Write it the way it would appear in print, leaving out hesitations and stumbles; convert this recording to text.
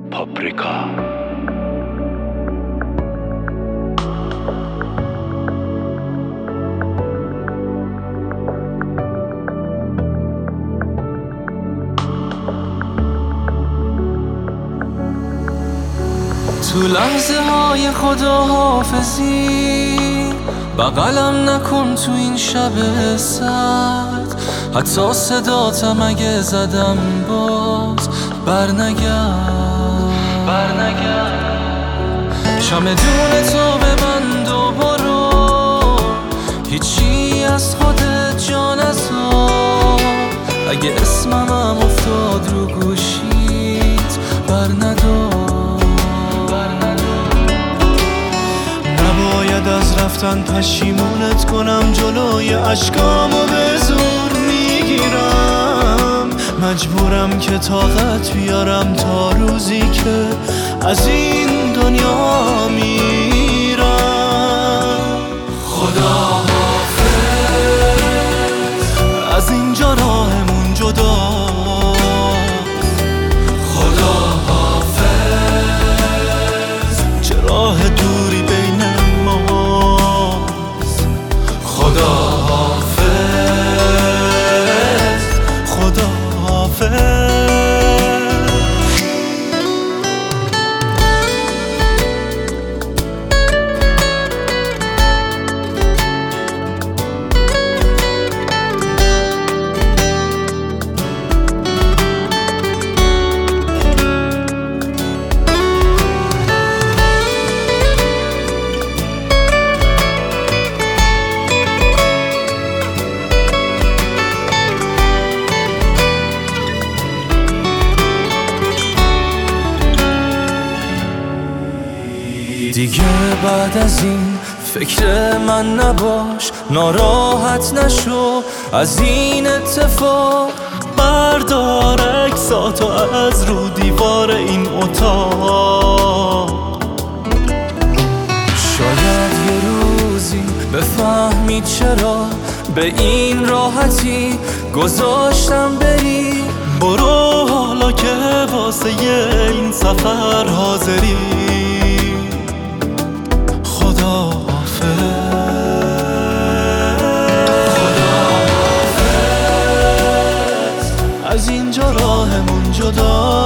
پاپریکا. تو لحظه های خداحافظی بغلم نکن تو این شب سرد، حتی صداتم اگه زدم باز برنگرد. چمدون تو ببند و برو، هیچی از خودت جا نذار. اگه اسمم افتاد رو گوشیت برندار. نباید از رفتن پشیمونت کنم، جلوی اشکامو به زور میگیرم. مجبورم که طاقت بیارم تا روزی که از این دنیا میرم. خدا حافظ، از اینجا راهمون جدا. خدا حافظ، چه راه دوری بین ماست. خدا حافظ، خدا حافظ. دیگه بعد از این فکر من نباش، ناراحت نشو از این اتفاق. بردار عکساتو از رو دیوار این اتاق. شاید یه روزی بفهمی چرا به این راحتی گذاشتم بری. برو حالا که واسه این سفر حاضری. خدا حافظ، از اینجا راهمون جدا.